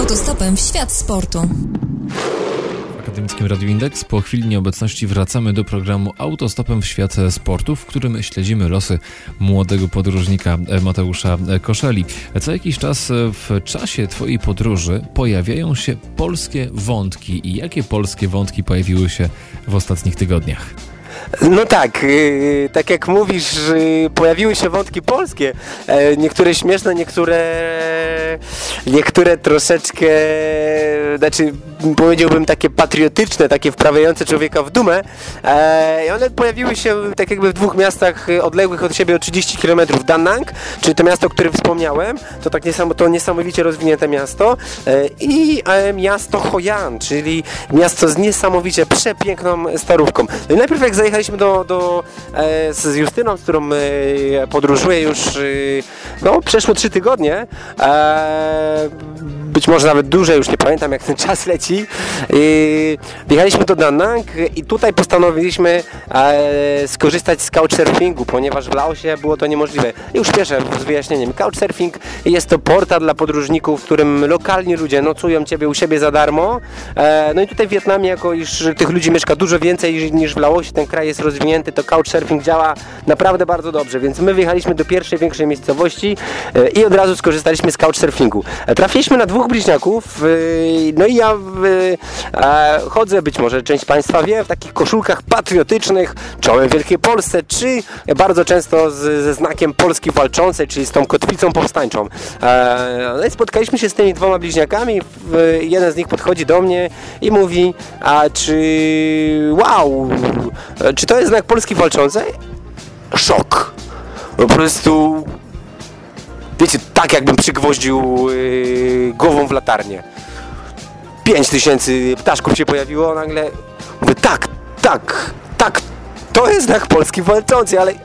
Autostopem w świat sportu. W Akademickim Radiu Indeks po chwili nieobecności wracamy do programu Autostopem w świat sportu, w którym śledzimy losy młodego podróżnika Mateusza Koszeli. Co jakiś czas w czasie Twojej podróży pojawiają się polskie wątki. I jakie polskie wątki pojawiły się w ostatnich tygodniach? No tak, tak jak mówisz, pojawiły się wątki polskie, niektóre śmieszne, niektóre troszeczkę, znaczy powiedziałbym takie patriotyczne, takie wprawiające człowieka w dumę, i one pojawiły się tak jakby w dwóch miastach odległych od siebie o 30 km. Da Nang, czyli to miasto, o którym wspomniałem, to niesamowicie rozwinięte miasto, i miasto Hoi An, czyli miasto z niesamowicie przepiękną starówką. No i najpierw jak zajechaliśmy z Justyną, z którą podróżuję już przeszło 3 tygodnie, być może nawet dłużej, już nie pamiętam jak ten czas leci. Wjechaliśmy do Da Nang i tutaj postanowiliśmy skorzystać z couchsurfingu, ponieważ w Laosie było to niemożliwe. Już spieszę z wyjaśnieniem. Couchsurfing jest to portal dla podróżników, w którym lokalni ludzie nocują Ciebie u siebie za darmo. No i tutaj w Wietnamie, jako iż tych ludzi mieszka dużo więcej niż w Laosie, ten kraj jest rozwinięty, to couchsurfing działa naprawdę bardzo dobrze, więc my wyjechaliśmy do pierwszej, większej miejscowości i od razu skorzystaliśmy z couchsurfingu. Trafiliśmy na 2 bliźniaków, no i ja chodzę, być może część Państwa wie, w takich koszulkach patriotycznych, czołem Wielkiej Polsce, czy bardzo często ze znakiem Polski Walczącej, czyli z tą kotwicą powstańczą. No i spotkaliśmy się z tymi 2 bliźniakami, jeden z nich podchodzi do mnie i mówi, czy to jest znak Polski Walczącej? Szok. Po prostu, wiecie, tak jakbym przygwoździł głową w latarnię. 5000 ptaszków się pojawiło, nagle mówię, tak, to jest znak Polski Walczącej, ale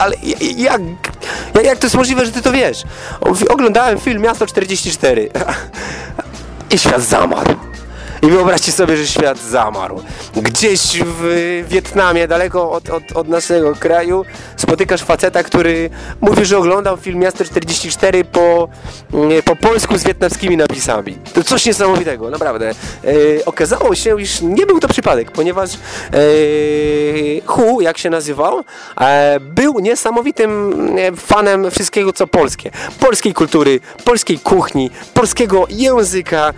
jak to jest możliwe, że ty to wiesz? Oglądałem film Miasto 44 i świat zamarł. I wyobraźcie sobie, że świat zamarł. Gdzieś w Wietnamie, daleko od naszego kraju, spotykasz faceta, który mówi, że oglądał film Miasto 44 po polsku z wietnamskimi napisami. To coś niesamowitego, naprawdę. Okazało się, iż nie był to przypadek, ponieważ Hu, jak się nazywał, był niesamowitym fanem wszystkiego, co polskie. Polskiej kultury, polskiej kuchni, polskiego języka,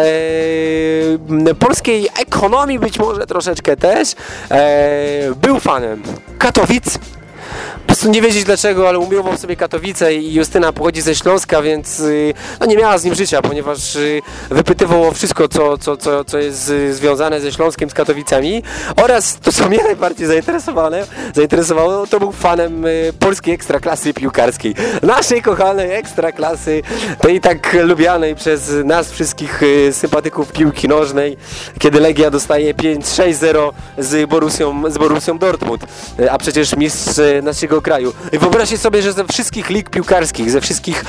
polskiej ekonomii być może troszeczkę też. Był fanem Katowic. Po prostu nie wiedzieć dlaczego, ale umiłował sobie Katowice i Justyna pochodzi ze Śląska, więc nie miała z nim życia, ponieważ wypytywał o wszystko, co jest związane ze Śląskiem, z Katowicami, oraz to, co mnie najbardziej zainteresowało, to był fanem polskiej ekstraklasy piłkarskiej. Naszej kochanej ekstraklasy, tej tak lubianej przez nas wszystkich sympatyków piłki nożnej, kiedy Legia dostaje 5-6-0 z Borussią Dortmund, a przecież mistrz naszego kraju. I wyobraźcie sobie, że ze wszystkich lig piłkarskich, ze wszystkich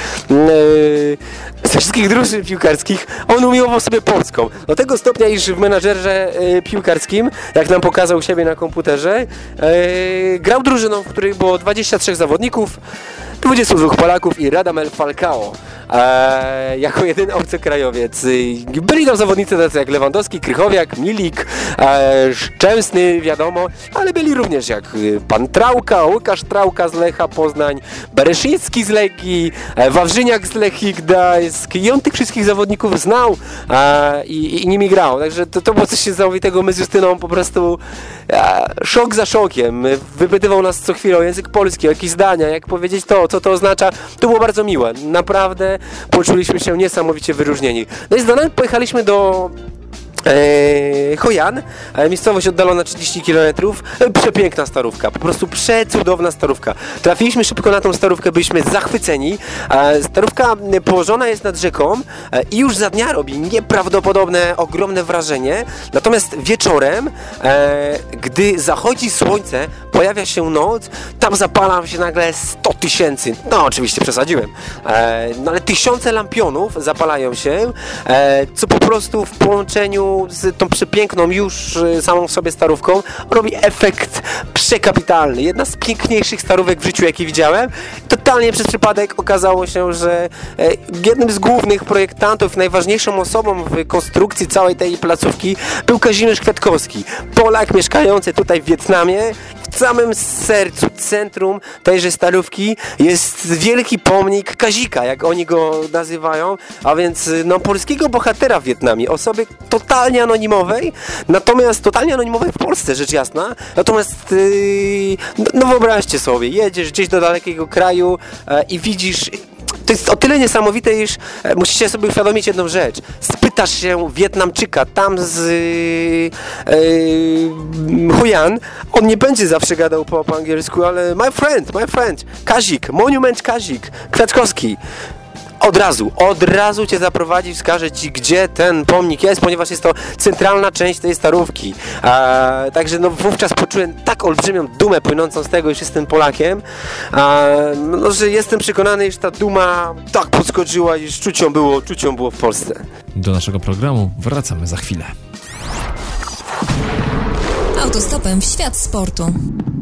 drużyn piłkarskich on umiłował sobie polską. Do tego stopnia, iż w menadżerze piłkarskim, jak nam pokazał siebie na komputerze, grał drużyną, w której było 23 zawodników, 22 Polaków i Radamel Falcao jako jedyny obcokrajowiec. Byli tam zawodnicy tacy jak Lewandowski, Krychowiak, Milik, Szczęsny, wiadomo, ale byli również jak pan Trauka, Łukasz Trauka z Lecha Poznań, Bereszyński z Legii, Wawrzyniak z Lechii Gdańsk, i on tych wszystkich zawodników znał i nimi grał. Także to było coś niesamowitego. My z Justyną po prostu szok za szokiem. Wypytywał nas co chwilę o język polski, o jakieś zdania, jak powiedzieć to, co to oznacza. To było bardzo miłe. Naprawdę poczuliśmy się niesamowicie wyróżnieni. No i z Da Nang pojechaliśmy do Hoi An, miejscowość oddalona 30 km, przepiękna starówka, po prostu przecudowna starówka. Trafiliśmy szybko na tą starówkę, byliśmy zachwyceni. Starówka położona jest nad rzeką i już za dnia robi nieprawdopodobne, ogromne wrażenie. Natomiast wieczorem, gdy zachodzi słońce, pojawia się noc, tam zapala się nagle 100 000, no oczywiście przesadziłem, no ale tysiące lampionów zapalają się, co po prostu w połączeniu z tą przepiękną już samą w sobie starówką, robi efekt przekapitalny. Jedna z piękniejszych starówek w życiu, jakie widziałem. Totalnie przez przypadek okazało się, że jednym z głównych projektantów, najważniejszą osobą w konstrukcji całej tej placówki był Kazimierz Kwiatkowski, Polak mieszkający tutaj w Wietnamie. W samym sercu, centrum tejże starówki jest wielki pomnik Kazika, jak oni go nazywają, a więc polskiego bohatera w Wietnamie, osoby totalnie anonimowej, natomiast totalnie anonimowej w Polsce, rzecz jasna, natomiast wyobraźcie sobie, jedziesz gdzieś do dalekiego kraju i widzisz. To jest o tyle niesamowite, iż musicie sobie uświadomić jedną rzecz. Spytasz się Wietnamczyka tam z Hoi An, on nie będzie zawsze gadał po angielsku, ale my friend, Kazik, Monument Kazik, Kwiatkowski. Od razu cię zaprowadzi, wskaże ci, gdzie ten pomnik jest, ponieważ jest to centralna część tej starówki. Także wówczas poczułem tak olbrzymią dumę płynącą z tego, iż jestem Polakiem, że jestem przekonany, iż ta duma tak podskoczyła, iż czucią było w Polsce. Do naszego programu wracamy za chwilę. Autostopem w świat sportu.